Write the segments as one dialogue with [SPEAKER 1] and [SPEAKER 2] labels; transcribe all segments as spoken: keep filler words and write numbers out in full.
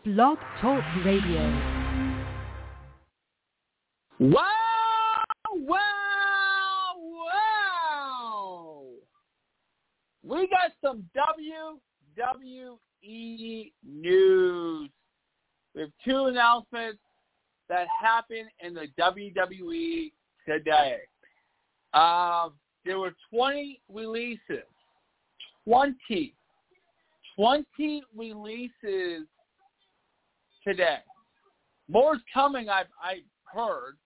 [SPEAKER 1] Blog Talk Radio.
[SPEAKER 2] Wow! Wow! Wow! We got some W W E news. We have two announcements that happened in the W W E today. Um, there were twenty releases. twenty. twenty releases today. More's coming, I've, I've heard.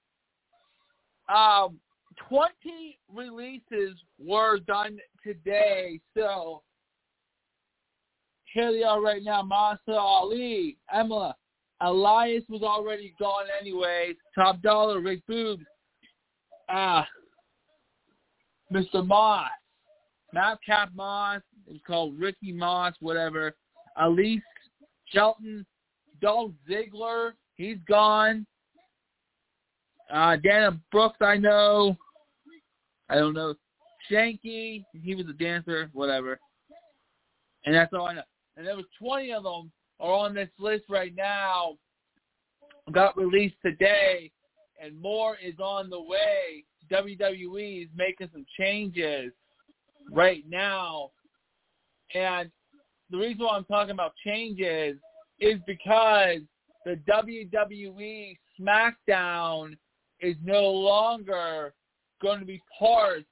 [SPEAKER 2] Um, twenty releases were done today. So, here they are right now. Muhammad Ali, Emma, Elias was already gone anyways. Top Dollar, Rick Boogs, uh, Mister Moss, Madcap Moss, it's called Ricky Moss, whatever. Elise Shelton, Dolph Ziggler, he's gone. Uh, Dana Brooks, I know. I don't know. Shanky, he was a dancer, whatever. And that's all I know. And there was twenty of them are on this list right now. Got released today, and more is on the way. W W E is making some changes right now. And the reason why I'm talking about changes is because the W W E SmackDown is no longer going to be part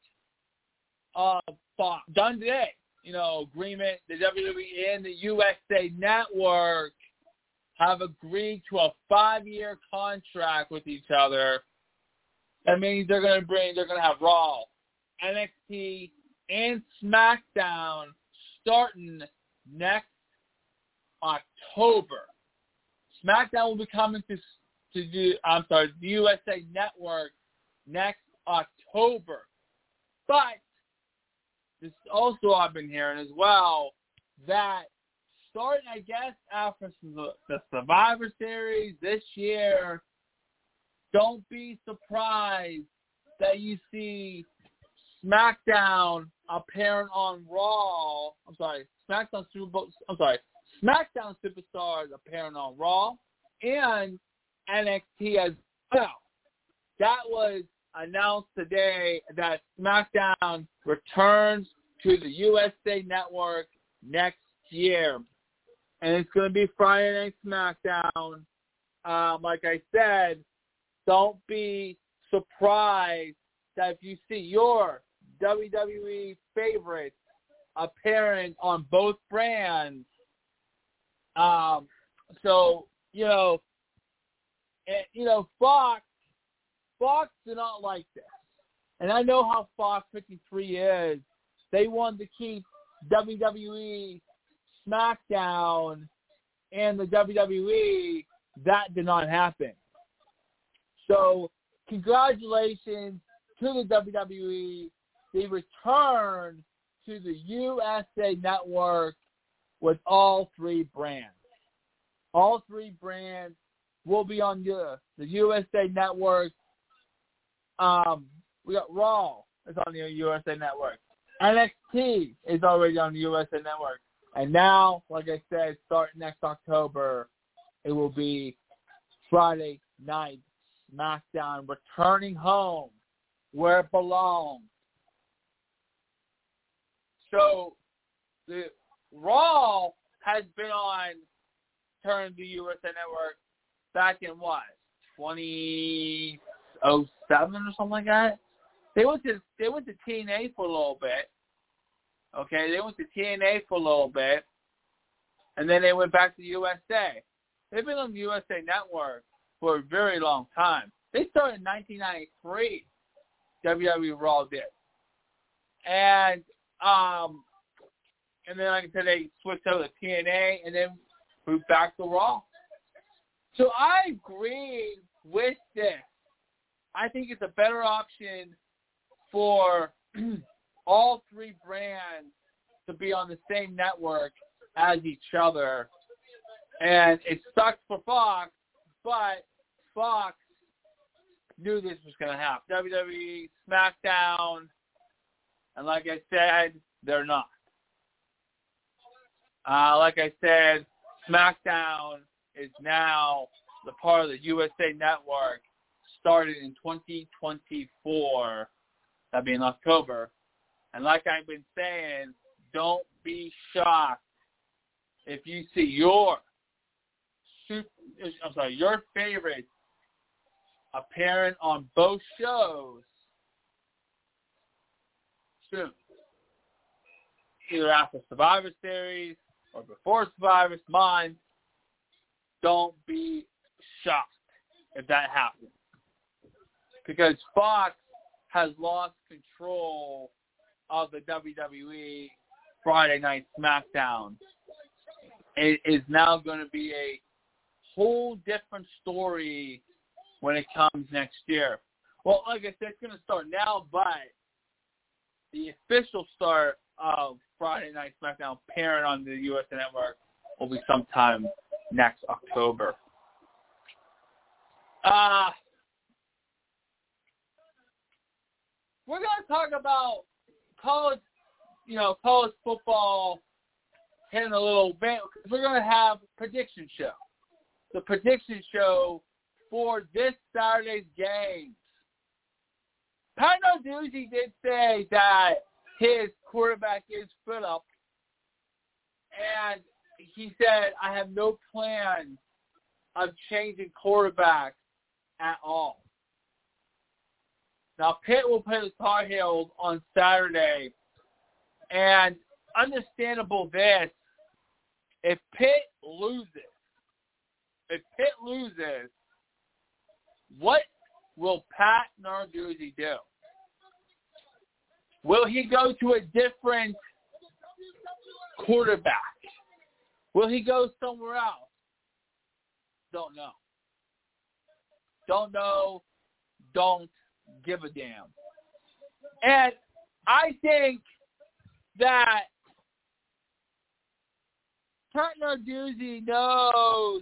[SPEAKER 2] of Fox. Done today. You know, agreement, the W W E and the U S A Network have agreed to a five-year contract with each other. That means they're going to bring, they're going to have Raw, N X T, and SmackDown starting next October. SmackDown will be coming to to do. I'm sorry, the U S A Network next October. But this also I've been hearing as well that starting, I guess, after the, the Survivor Series this year, don't be surprised that you see SmackDown appearing on Raw. I'm sorry, SmackDown Super Bowl. I'm sorry, SmackDown Superstars appearing on Raw and N X T as well. That was announced today that SmackDown returns to the U S A Network next year, and it's going to be Friday Night SmackDown. Um, like I said, don't be surprised that if you see your W W E favorites appearing on both brands. Um, so, you know, and, you know, Fox, Fox did not like this. And I know how Fox fifty-three is. They wanted to keep W W E SmackDown and the W W E. That did not happen. So, congratulations to the W W E. They returned to the U S A Network with all three brands. All three brands will be on the, the U S A Network. Um, we got Raw is on the U S A Network. N X T is already on the U S A Network. And now, like I said, starting next October, it will be Friday Night SmackDown returning home where it belongs. So, the Raw has been on turn the U S A Network back in what, twenty oh seven or something like that. They went to they went to T N A for a little bit. Okay, they went to T N A for a little bit, and then they went back to U S A. They've been on the U S A Network for a very long time. They started in nineteen ninety-three. W W E Raw did, and um, and then like I said, they switched over to T N A, and then moved back to Raw. So I agree with this. I think it's a better option for all three brands to be on the same network as each other. And it sucks for Fox, but Fox knew this was going to happen. W W E, SmackDown, and like I said, they're not. Uh, like I said, SmackDown is now the part of the U S A Network, started in twenty twenty-four. That'll be in October. And like I've been saying, don't be shocked if you see your super, I'm sorry, your favorite appearing on both shows soon. Either after Survivor Series or before Survivor Series. Don't be shocked if that happens. Because Fox has lost control of the W W E Friday Night SmackDown. It is now going to be a whole different story when it comes next year. Well, like I said, it's going to start now, but the official start of Friday Night SmackDown appearing on the U S A Network will be sometime next October. Uh, we're going to talk about college, you know, college football hitting a little bit. We're going to have a prediction show. The prediction show for this Saturday's games. Pat Narduzzi did say that his quarterback is Phillip, and he said, I have no plan of changing quarterback at all. Now, Pitt will play the Tar Heels on Saturday, and understandable this, if Pitt loses, if Pitt loses, what will Pat Narduzzi do? Will he go to a different quarterback? Will he go somewhere else? Don't know. Don't know. Don't give a damn. And I think that Pat Narduzzi knows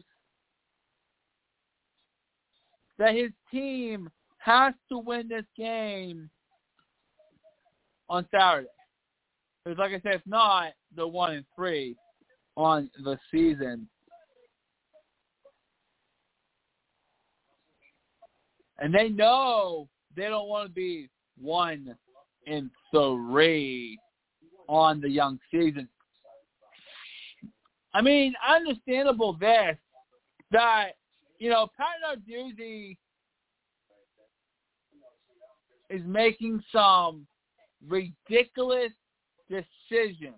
[SPEAKER 2] that his team has to win this game on Saturday. Because like I said, if not, they're one and three on the season. And they know they don't want to be one and three on the young season. I mean, understandable this, that, you know, Pat Narduzzi is making some ridiculous decisions.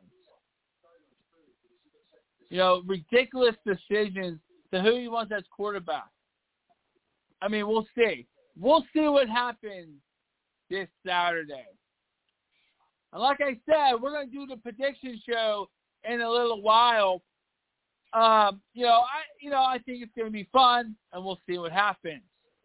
[SPEAKER 2] You know, ridiculous decisions to who he wants as quarterback. I mean, we'll see. We'll see what happens this Saturday. And like I said, we're going to do the prediction show in a little while. Um, you know, I you know, I think it's going to be fun, and we'll see what happens.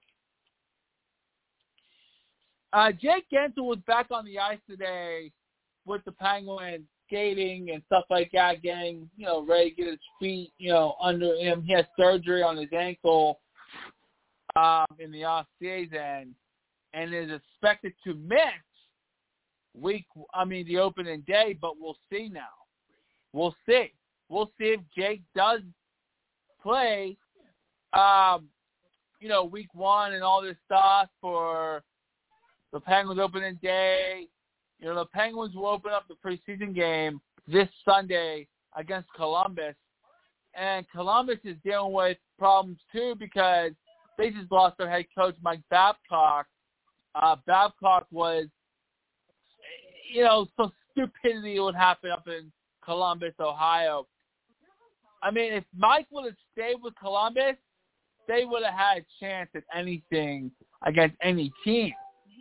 [SPEAKER 2] Uh, Jake Gensel was back on the ice today with the Penguins, skating and stuff like that, getting, you know, ready to get his feet, you know, under him. He had surgery on his ankle um, in the off season, and is expected to miss week. I mean, the opening day, but we'll see now. We'll see. We'll see if Jake does play, um, you know, week one and all this stuff for the Penguins opening day. You know, the Penguins will open up the preseason game this Sunday against Columbus. And Columbus is dealing with problems, too, because they just lost their head coach, Mike Babcock. Uh, Babcock was, you know, some stupidity would happen up in Columbus, Ohio. I mean, if Mike would have stayed with Columbus, they would have had a chance at anything against any team.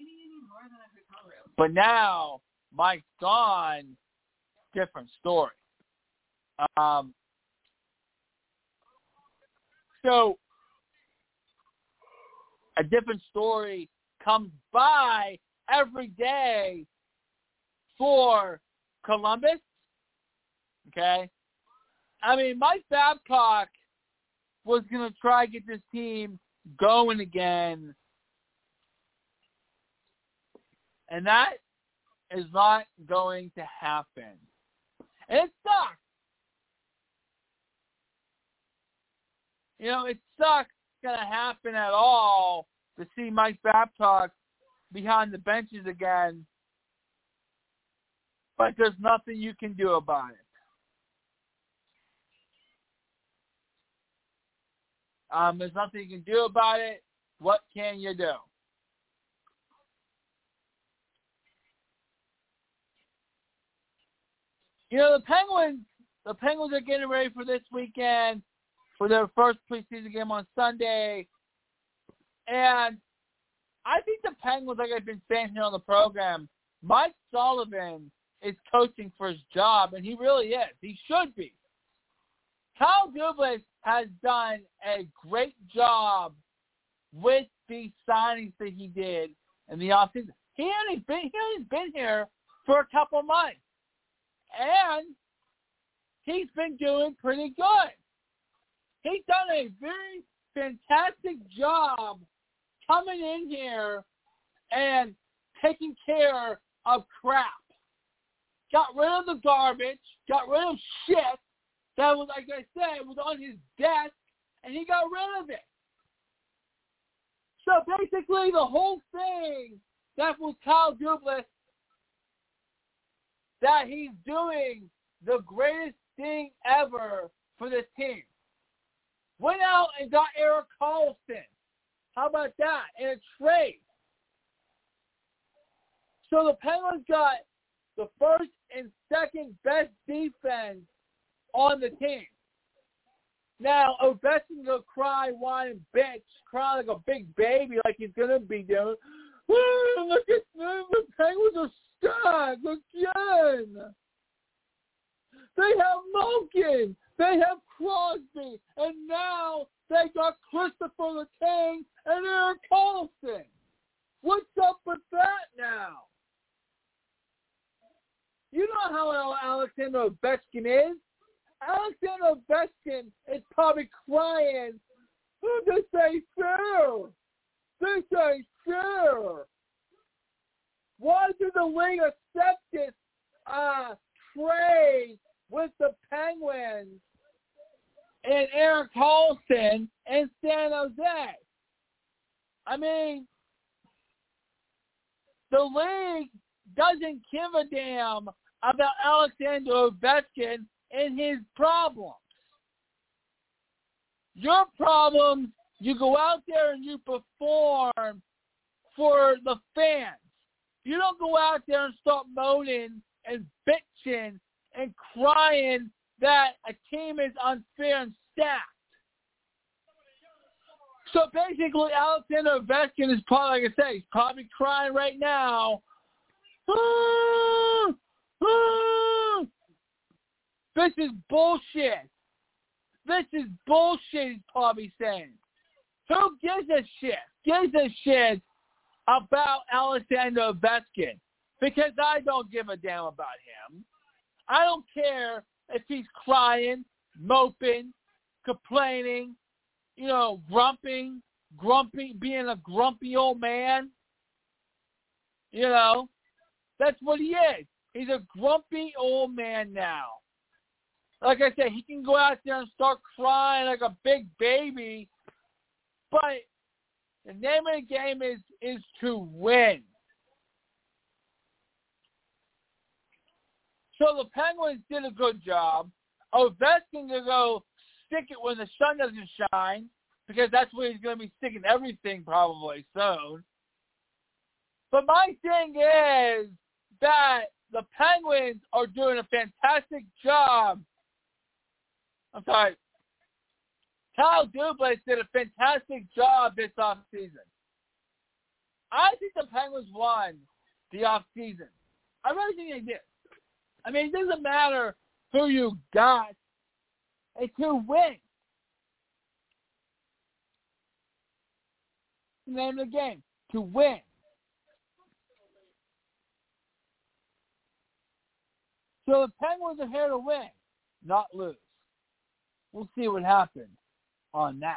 [SPEAKER 2] But now Mike's gone, different story. Um, so a different story comes by every day for Columbus. Okay? I mean, Mike Babcock was going to try to get this team going again. And that is not going to happen. And it sucks. You know, it sucks it's going to happen at all to see Mike Babcock behind the benches again. But there's nothing you can do about it. Um, there's nothing you can do about it. What can you do? You know, the Penguins, the Penguins are getting ready for this weekend for their first preseason game on Sunday. And I think the Penguins, like I've been saying here on the program, Mike Sullivan is coaching for his job, and he really is. He should be. Kyle Dubas has done a great job with the signings that he did in the offseason. He only been he only been here for a couple months, and he's been doing pretty good. He's done a very fantastic job coming in here and taking care of crap. Got rid of the garbage, got rid of shit that was, like I said, was on his desk, and he got rid of it. So basically the whole thing that was Kyle Dubas, that he's doing the greatest thing ever for this team. Went out and got Erik Karlsson. How about that? In a trade. So the Penguins got the first and second best defense on the team. Now, Ovechkin will cry, whine, and bitch, cry like a big baby like he's going to be doing. Oh, look at them. The Penguins are stacked again. They have Malkin. They have Crosby. And now they got Christopher the King and Erik Karlsson. What's up with that now? You know how Alexander Ovechkin is. Alexander Ovechkin is probably crying, oh, this ain't fair. This ain't fair. Why did the league accept this uh, trade with the Penguins and Erik Karlsson in San Jose? I mean, the league doesn't give a damn about Alexander Ovechkin and his problems. Your problems, you go out there and you perform for the fans. You don't go out there and start moaning and bitching and crying that a team is unfair and stacked. So basically, Alexander Ovechkin is probably, like I say, he's probably crying right now. Ah, ah, this is bullshit. This is bullshit, he's probably saying. Who gives a shit? Gives a shit about Alexander Ovechkin? Because I don't give a damn about him. I don't care if he's crying, moping, complaining, you know, grumping, grumpy, being a grumpy old man. You know, that's what he is. He's a grumpy old man now. Like I said, he can go out there and start crying like a big baby, but the name of the game is, is to win. So the Penguins did a good job. Ovechkin can go stick it when the sun doesn't shine, because that's where he's going to be sticking everything probably soon. But my thing is that the Penguins are doing a fantastic job. I'm sorry. Kyle Dubas did a fantastic job this offseason. I think the Penguins won the offseason. I really think they did. I mean, it doesn't matter who you got. It's who wins. The name of the game, to win. So the Penguins are here to win, not lose. We'll see what happens on that.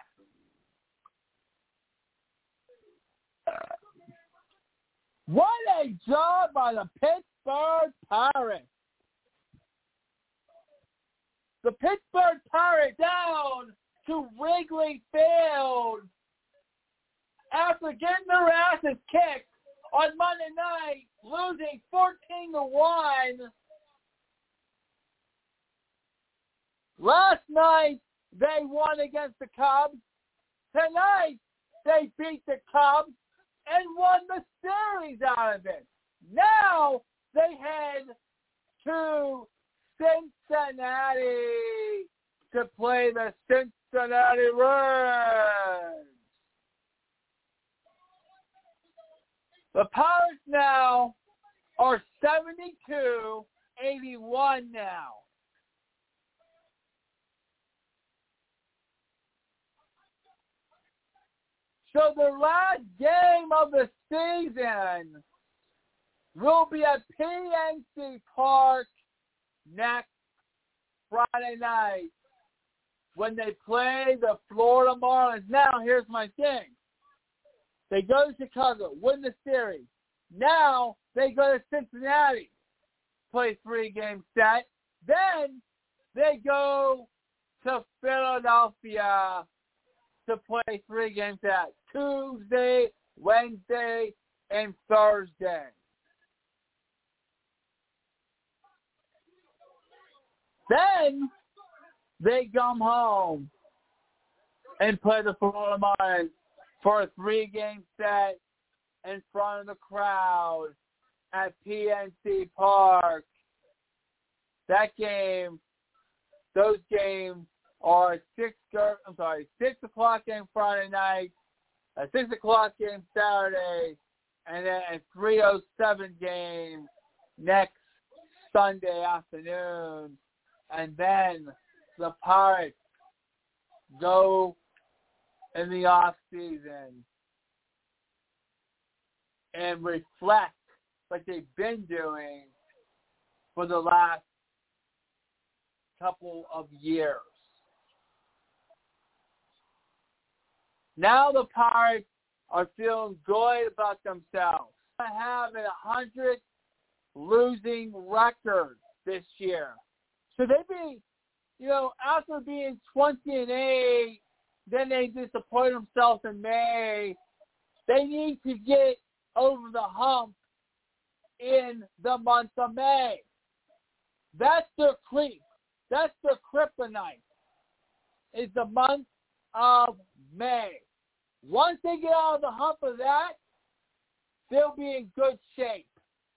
[SPEAKER 2] What a job by the Pittsburgh Pirates. The Pittsburgh Pirates down to Wrigley Field after getting their asses kicked on Monday night, losing fourteen to one. Last night, they won against the Cubs. Tonight, they beat the Cubs and won the series out of it. Now, they head to Cincinnati to play the Cincinnati Reds. The Pirates now are seventy-two eighty-one now. So the last game of the season will be at P N C Park next Friday night when they play the Florida Marlins. Now, here's my thing. They go to Chicago, win the series. Now, they go to Cincinnati, play three-game set. Then, they go to Philadelphia to play three-game set. Tuesday, Wednesday, and Thursday. Then, they come home and play the Florida Marlins for a three-game set in front of the crowd at P N C Park. That game, those games are six. I'm sorry, six o'clock game Friday night, a six o'clock game Saturday, and then a three oh seven game next Sunday afternoon. And then the Pirates go in the off season and reflect like they've been doing for the last couple of years. Now the Pirates are feeling good about themselves. They have a hundred losing record this year. So they be, you know, after being twenty and eight, then they disappoint themselves in May. They need to get over the hump in the month of May. That's their creep. That's their kryptonite. Is the month of May. Once they get out of the hump of that, they'll be in good shape.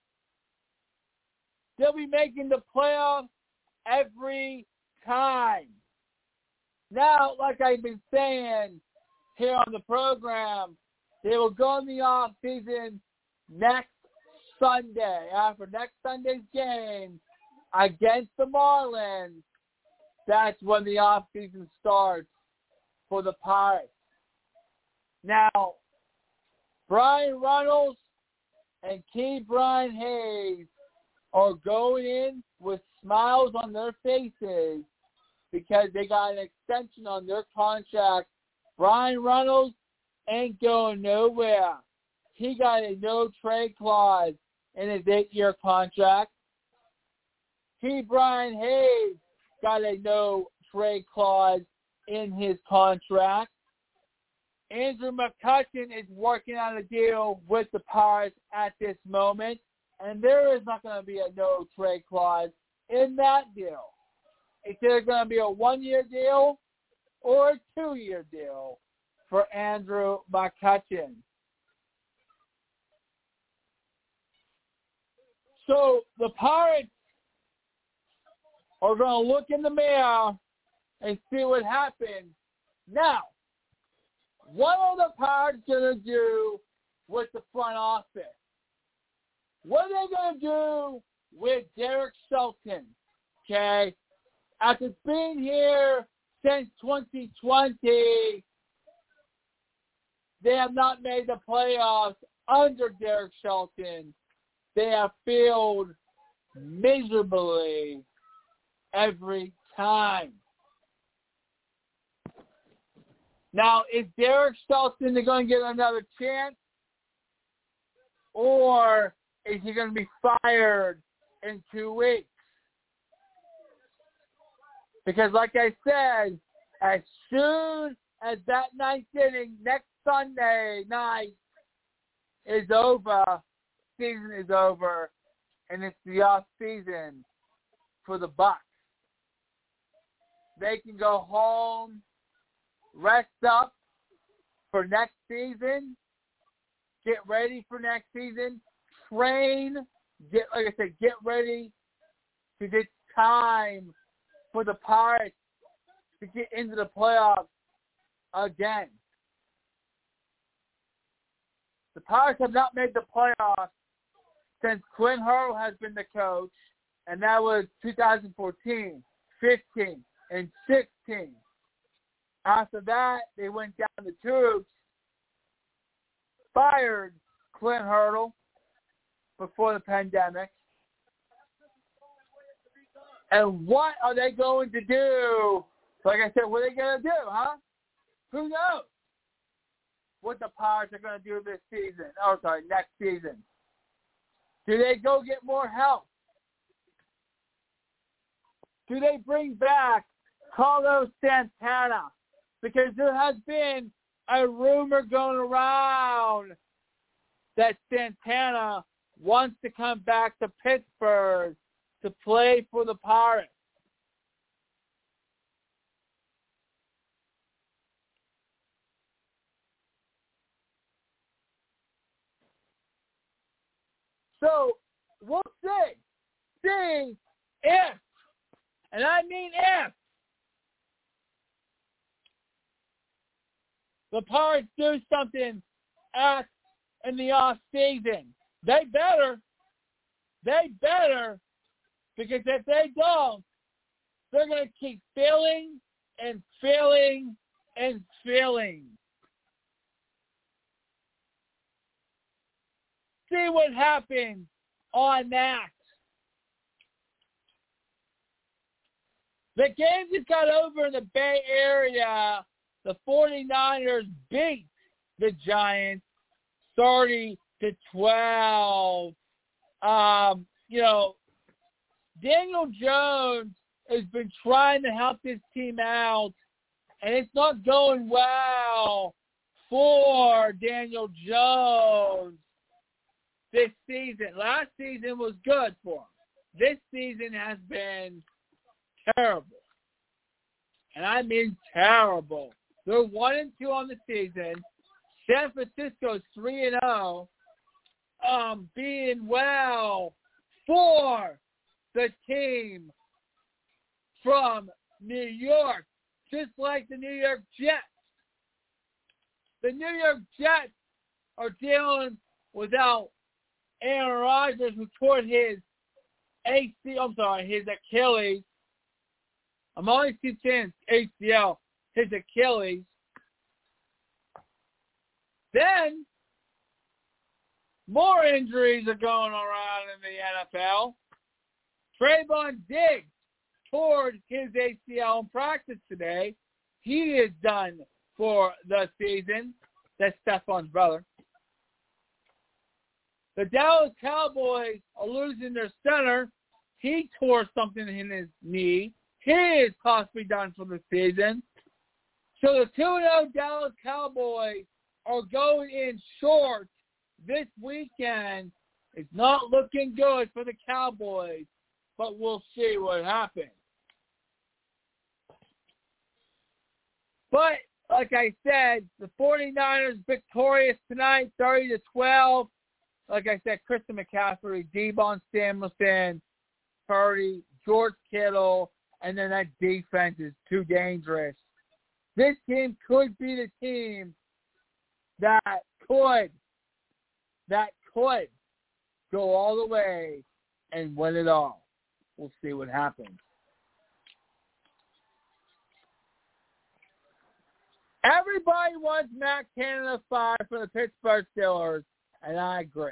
[SPEAKER 2] They'll be making the playoffs every time. Now, like I've been saying here on the program, they will go in the off season next Sunday. After next Sunday's game against the Marlins, that's when the off season starts for the Pirates. Now, Brian Reynolds and Ke'Bryan Hayes are going in with smiles on their faces because they got an extension on their contract. Brian Reynolds ain't going nowhere. He got a no-trade clause in his eight-year contract. Ke'Bryan Hayes got a no-trade clause in his contract. Andrew McCutchen is working on a deal with the Pirates at this moment, and there is not going to be a no-trade clause in that deal. It's either going to be a one-year deal or a two-year deal for Andrew McCutchen. So the Pirates are going to look in the mirror and see what happens. Now, what are the Pirates going to do with the front office? What are they going to do with Derek Shelton? Okay? After being here since twenty twenty, they have not made the playoffs under Derek Shelton. They have failed miserably every time. Now, is Derek Shelton going to get another chance? Or is he going to be fired in two weeks? Because like I said, As soon as that ninth inning next Sunday night is over, season is over, and it's the off season for the Bucs. They can go home, rest up for next season, get ready for next season, train, get like I said, get ready to get time for the Pirates to get into the playoffs again. The Pirates have not made the playoffs since Clint Hurdle has been the coach, and that was two thousand fourteen, fifteen, and sixteen. After that, they went down the tubes, fired Clint Hurdle before the pandemic. And what are they going to do? Like I said, what are they going to do, huh? Who knows what the Pirates are going to do this season? Oh, sorry, next season. Do they go get more help? Do they bring back Carlos Santana? Because there has been a rumor going around that Santana wants to come back to Pittsburgh to play for the Pirates. So we'll see. See if, and I mean if, the Pirates do something at in the off season. They better. They better. Because if they don't, they're going to keep failing and failing and failing. See what happens on that. The game just got over in the Bay Area. The 49ers beat the Giants thirty to twelve. Um, you know, Daniel Jones has been trying to help this team out, and it's not going well for Daniel Jones this season. Last season was good for him. This season has been terrible. And I mean terrible. They're one and two on the season. San Francisco's three and oh. Um, being well for the team from New York, just like the New York Jets. The New York Jets are dealing without Aaron Rodgers, who tore his A C L, I'm sorry, his Achilles. I'm always keep saying A C L, his Achilles. Then, more injuries are going around in the N F L. Trayvon Diggs tore his A C L in practice today. He is done for the season. That's Stephon's brother. The Dallas Cowboys are losing their center. He tore something in his knee. He is possibly done for the season. So the two and oh Dallas Cowboys are going in short this weekend. It's not looking good for the Cowboys, but we'll see what happens. But, like I said, the 49ers victorious tonight, thirty to twelve. Like I said, Christian McCaffrey, De'Von Samuelson, Purdy, George Kittle, and then that defense is too dangerous. This team could be the team that could, that could go all the way and win it all. We'll see what happens. Everybody wants Matt Canada fired for the Pittsburgh Steelers, and I agree.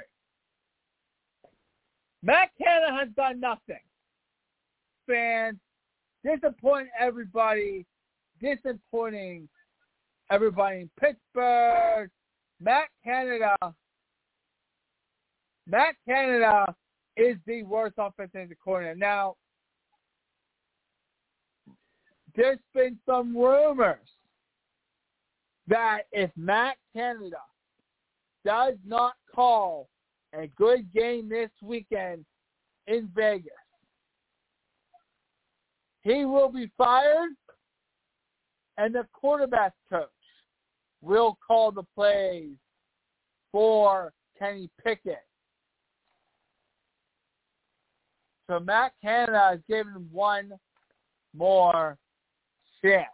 [SPEAKER 2] Matt Canada has done nothing. Fans, disappointing everybody, disappointing everybody in Pittsburgh. Matt Canada, Matt Canada is the worst offensive coordinator. Now, there's been some rumors that if Matt Canada does not call a good game this weekend in Vegas, he will be fired, and the quarterback coach will call the plays for Kenny Pickett. So Matt Canada is given one more chance.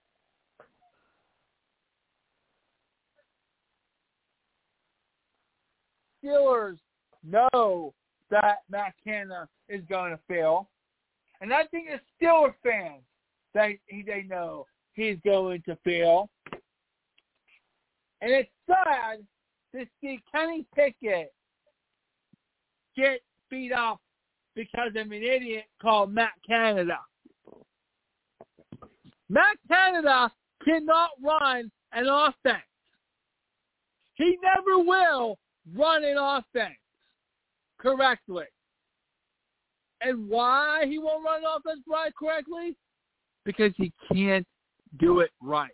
[SPEAKER 2] Steelers know that Matt Canada is going to fail. And I think the Steelers fans, they, they know he's going to fail. And it's sad to see Kenny Pickett get beat up because of an idiot called Matt Canada. Matt Canada cannot run an offense. He never will run an offense correctly. And why he won't run an offense right correctly? Because he can't do it right.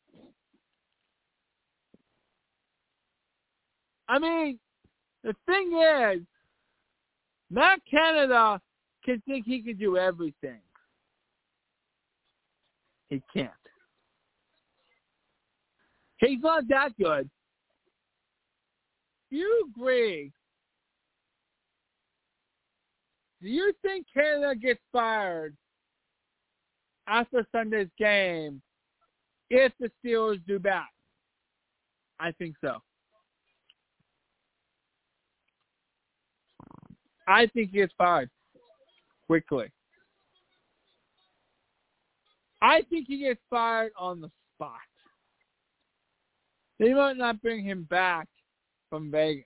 [SPEAKER 2] I mean, the thing is, Matt Canada can think he can do everything. He can't. He's not that good. Do you agree? Do you think Canada gets fired after Sunday's game if the Steelers do bad? I think so. I think he gets fired quickly. I think he gets fired on the spot. They might not bring him back from Vegas.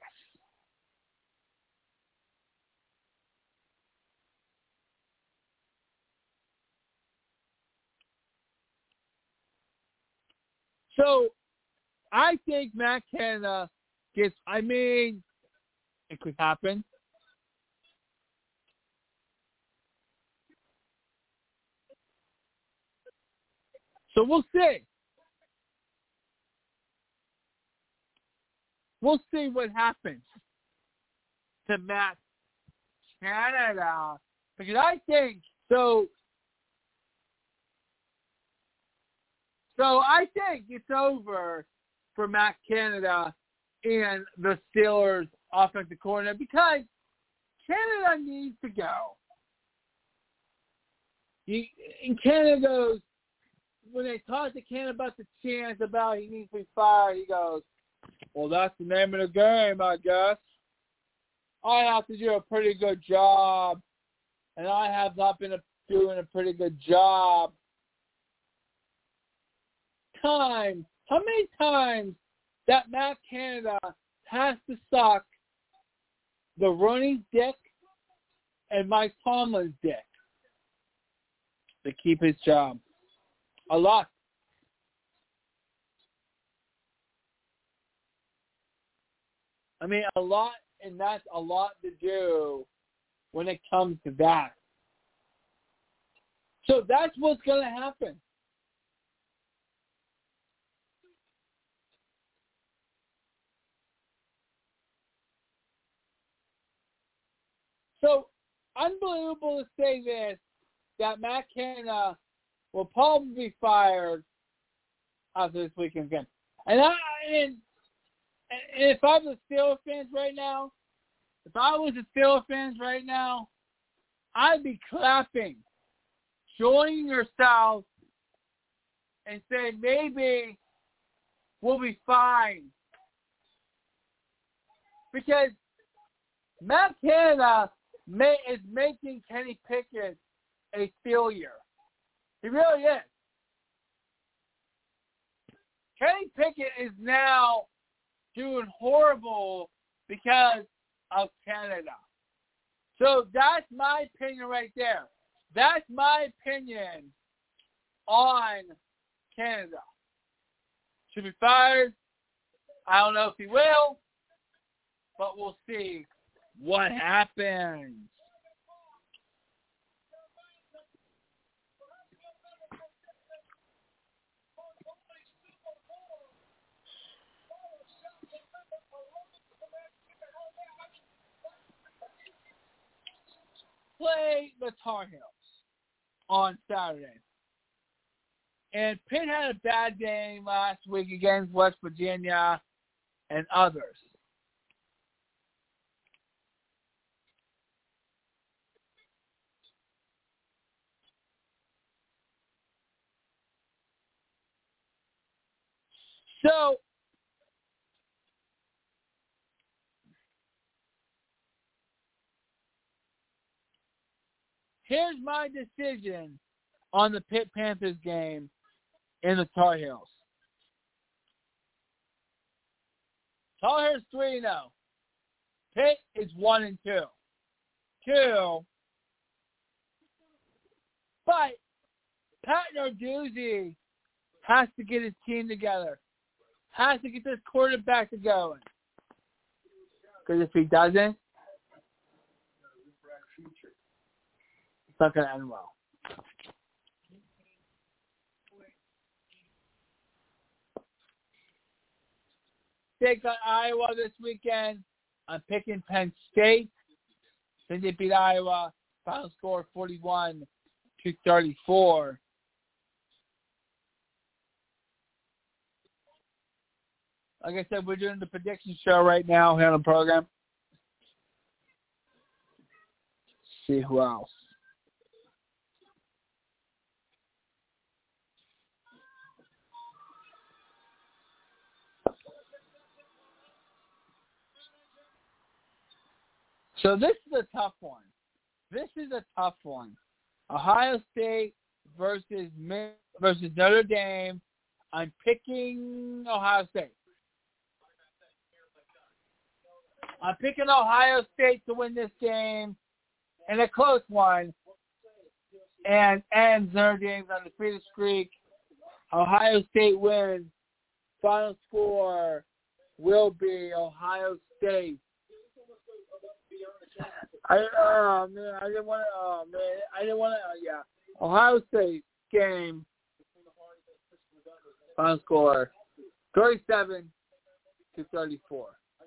[SPEAKER 2] So, I think Matt Canada gets, I mean, it could happen. So we'll see. We'll see what happens to Matt Canada. Because I think, so, so I think it's over for Matt Canada and the Steelers offensive coordinator because Canada needs to go. He, and Canada goes, when they talk to Canada about the chance about he needs to be fired, he goes, well, that's the name of the game, I guess. I have to do a pretty good job, and I have not been a, doing a pretty good job. Time. How many times that Matt Canada has to suck the running dick and Mike Tomlin's dick to keep his job? A lot. I mean, a lot, and that's a lot to do when it comes to that. So that's what's going to happen. So, unbelievable to say this, that Matt Canada will probably be fired after this weekend's game. And, I, and, and if I'm the Steelers fans right now, if I was the Steelers fans right now, I'd be clapping, joining yourselves, and saying maybe we'll be fine. Because Matt Canada may, is making Kenny Pickett a failure. He really is. Kenny Pickett is now doing horrible because of Canada. So that's my opinion right there. That's my opinion on Canada. Should be fired. I don't know if he will, but we'll see what happens. play the Tar Heels on Saturday. And Pitt had a bad game last week against West Virginia and others. So, here's my decision on the Pitt Panthers game in the Tar Heels. Tar Heels three and oh. Pitt is one and two. Two. But Pat Narduzzi has to get his team together. Has to get this quarterback to going. Because if he doesn't, it's not going to end well. State got Iowa this weekend. I'm picking Penn State. Then they beat Iowa. Final score forty-one to thirty-four. Like I said, we're doing the prediction show right now here on the program. Let's see who else. So this is a tough one. This is a tough one. Ohio State versus versus Notre Dame. I'm picking Ohio State. I'm picking Ohio State to win this game in a close one and ends Notre Dame's undefeated streak. Ohio State wins. Final score will be Ohio State. I oh man, I didn't want to. Oh man, I didn't want to. Uh, yeah, Ohio State game. Final score thirty-seven to thirty-four.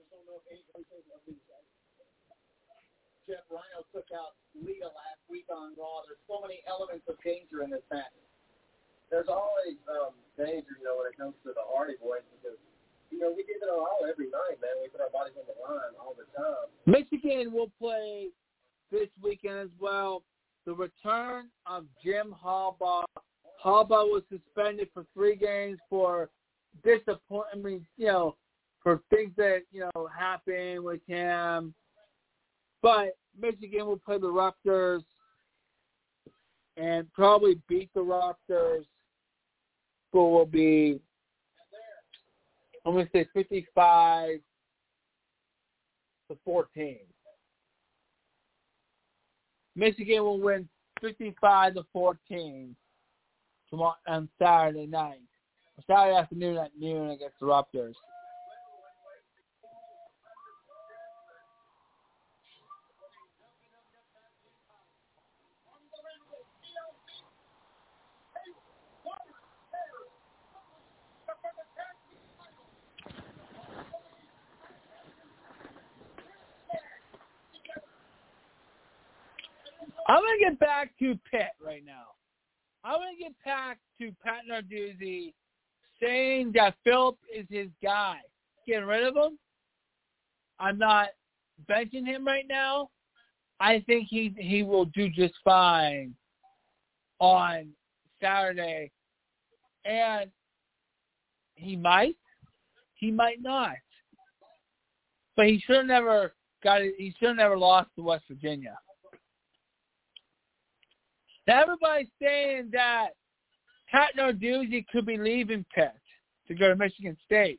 [SPEAKER 1] Jeff Rhino took out Leah last week on Raw. There's so many elements of danger in this match. There's always um, danger, you know, when it comes to the Hardy Boys because, you know, we give it our all every night, man. We put our bodies on the line all the time.
[SPEAKER 2] Michigan will play this weekend as well. The return of Jim Harbaugh. Harbaugh was suspended for three games for disappointment, I mean, you know, for things that, you know, happened with him. But Michigan will play the Rutgers and probably beat the Rutgers. Score will be, I'm going to say fifty-five to fourteen. Michigan will win fifty-five to fourteen tomorrow on Saturday night. Saturday afternoon at noon against the Rutgers. I'm going to get back to Pitt right now. I'm going to get back to Pat Narduzzi saying that Philip is his guy. Getting rid of him. I'm not benching him right now. I think he he will do just fine on Saturday. And he might. He might not. But he should have never got it. He should have never lost to West Virginia. Now, everybody's saying that Pat Narduzzi could be leaving Pitt to go to Michigan State.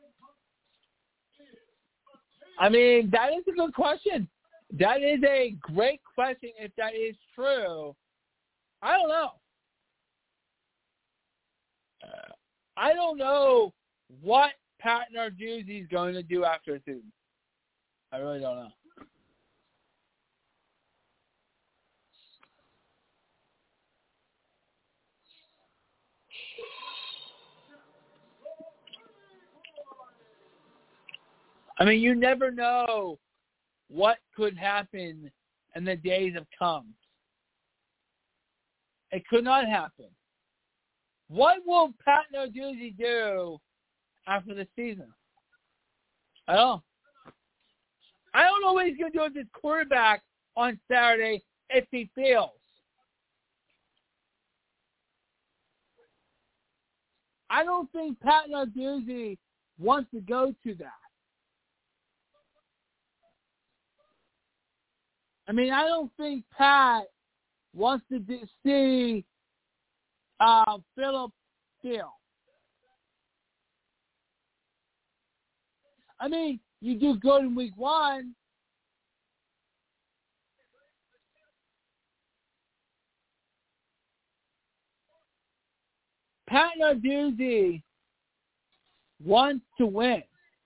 [SPEAKER 2] I mean, that is a good question. That is a great question if that is true. I don't know. Uh, I don't know what Pat Narduzzi is going to do after the season. I really don't know. I mean, you never know what could happen and the days have come. It could not happen. What will Pat Narduzzi do after the season? I don't know. I don't know what he's going to do with his quarterback on Saturday if he fails. I don't think Pat Narduzzi wants to go to that. I mean, I don't think Pat wants to do, see uh, Philip fail. I mean, you do good in week one. Pat Narduzzi wants to win.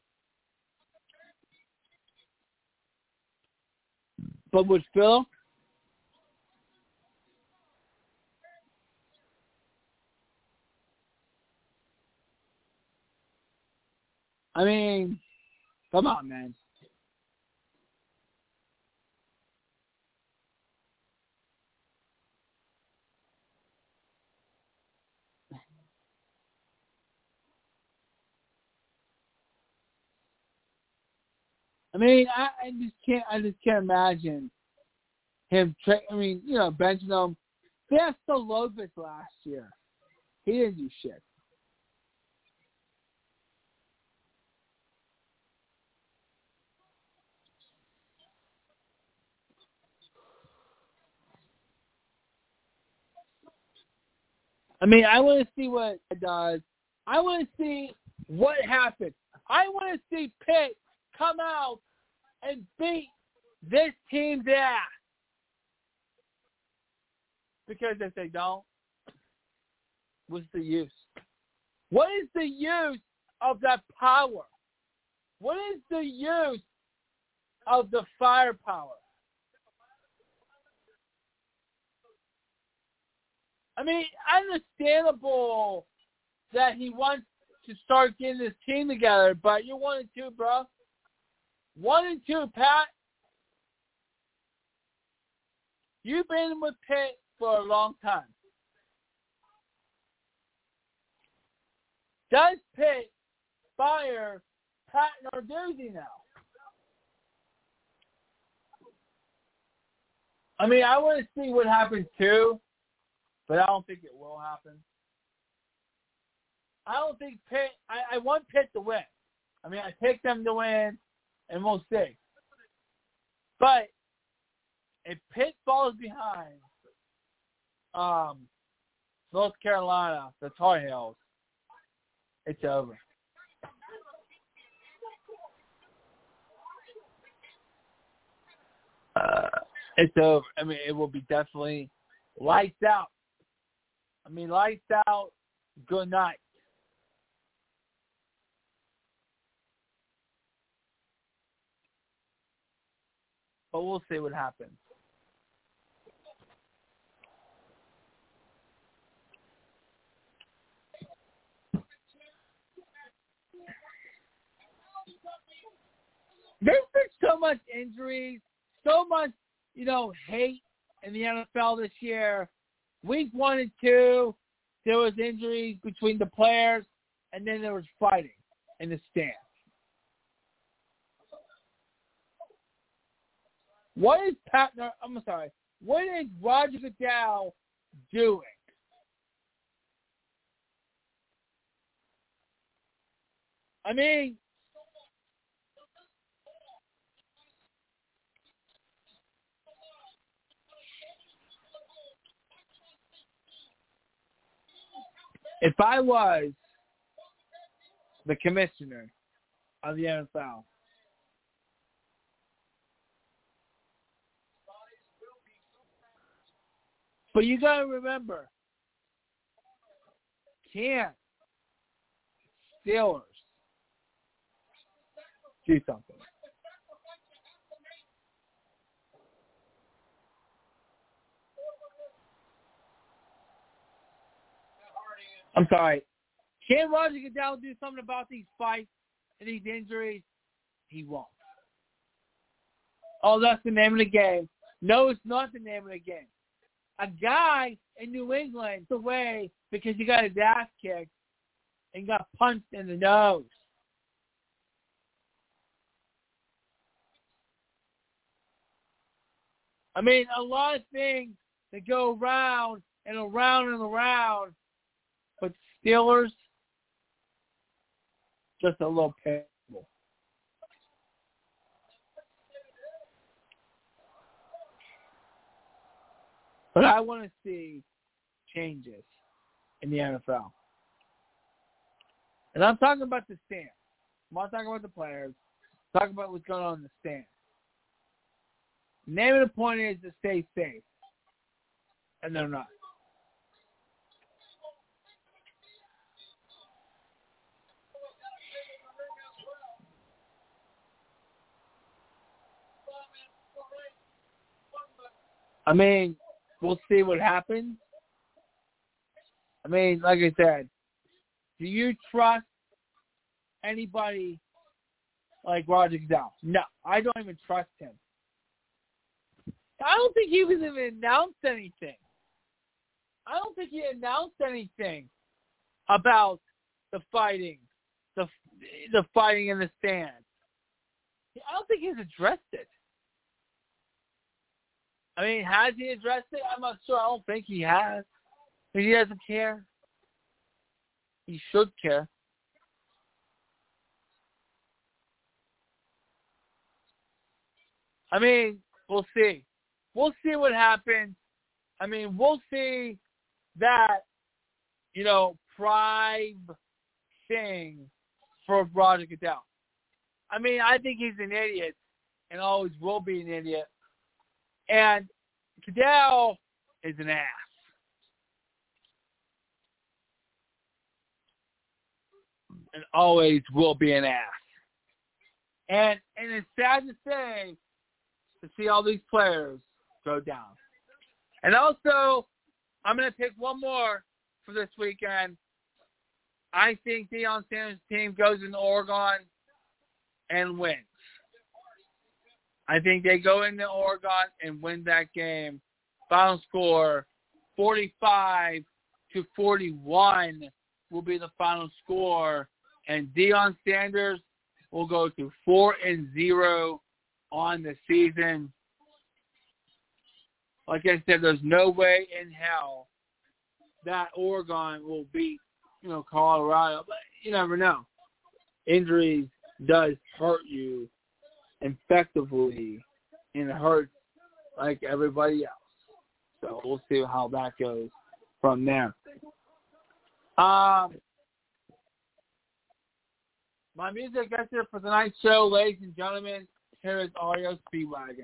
[SPEAKER 2] But with Phil, I mean, come on, man. I mean, I, I just can't. I just can't imagine him. Tra- I mean, you know, benching him. That's the Lopez last year. He didn't do shit. I mean, I want to see what it does. I want to see what happens. I want to see Pitt come out and beat this team's ass. Because if they don't, what's the use? What is the use of that power? What is the use of the firepower? I mean, understandable that he wants to start getting this team together, but you're one and two, bro. One and two, Pat. You've been with Pitt for a long time. Does Pitt fire Pat Narduzzi now? I mean, I want to see what happens too, but I don't think it will happen. I don't think Pitt – I want Pitt to win. I mean, I pick them to win, and we'll see. But if Pitt falls behind um, North Carolina, the Tar Heels, it's over. Uh, it's over. I mean, it will be definitely lights out. I mean, lights out, good night. But we'll see what happens. There's been so much injuries, so much, you know, hate in the N F L this year. Week one and two, there was injuries between the players, and then there was fighting in the stands. What is Pat? I'm sorry. What is Roger Goodell doing? I mean, if I was the commissioner of the N F L, but you got to remember, can't Steelers do something? I'm sorry. Can Roger Goodell do something about these fights and these injuries? He won't. Oh, that's the name of the game. No, it's not the name of the game. A guy in New England away because he got his ass kicked and got punched in the nose. I mean, a lot of things that go around and around and around, but Steelers, just a little painful. But I want to see changes in the N F L. And I'm talking about the stand. I'm not talking about the players. I'm talking about what's going on in the stand. The name of the point is to stay safe. And they're not. I mean, we'll see what happens. I mean, like I said, do you trust anybody like Roger Goodell? No, I don't even trust him. I don't think he was even announced anything. I don't think he announced anything about the fighting, the the fighting in the stands. I don't think he's addressed it. I mean, has he addressed it? I'm not sure. I don't think he has. He doesn't care. He should care. I mean, we'll see. We'll see what happens. I mean, we'll see that, you know, prime thing for Roger Goodell. I mean, I think he's an idiot and always will be an idiot. And Goodell is an ass. And always will be an ass. And and it's sad to say to see all these players go down. And also, I'm going to pick one more for this weekend. I think Deion Sanders' team goes into Oregon and wins. I think they go into Oregon and win that game. Final score, forty-five to forty-one will be the final score. And Deion Sanders will go to four and zero on the season. Like I said, there's no way in hell that Oregon will beat, you know, Colorado. But you never know. Injuries does hurt you effectively, and it hurts like everybody else. So we'll see how that goes from there. Um, my music gets here for tonight's show, ladies and gentlemen. Here is Audio Speedwagon.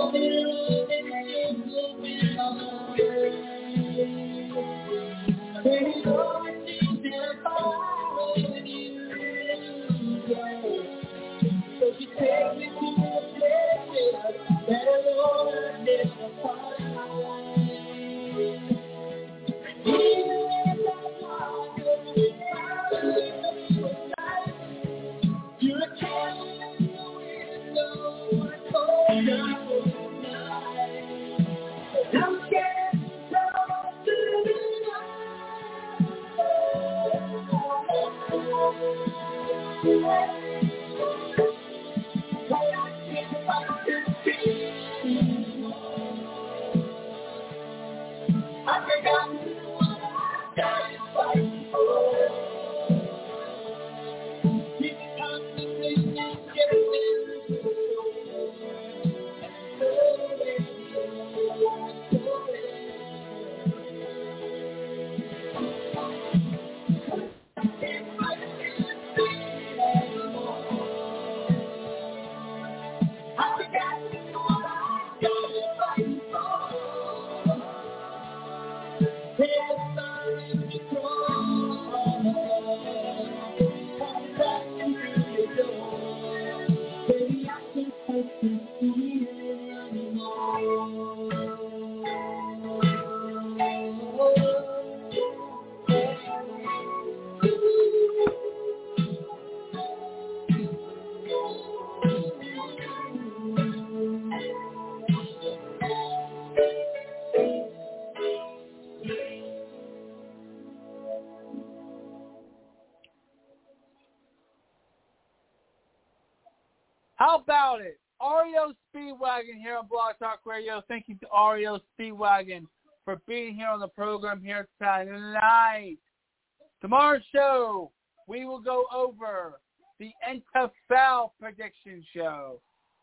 [SPEAKER 2] How about it? R E O Speedwagon here on Blog Talk Radio. Thank you to R E O Speedwagon for being here on the program here tonight. Tomorrow's show, we will go over the N F L prediction show.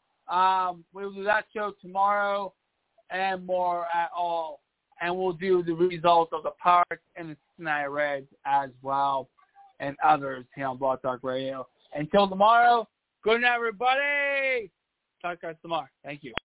[SPEAKER 2] Um, we will do that show tomorrow and more at all. And we'll do the results of the Pirates and the Cincinnati Reds as well and others here on Blog Talk Radio. Until tomorrow, good night, everybody. Talk to us tomorrow. Thank you.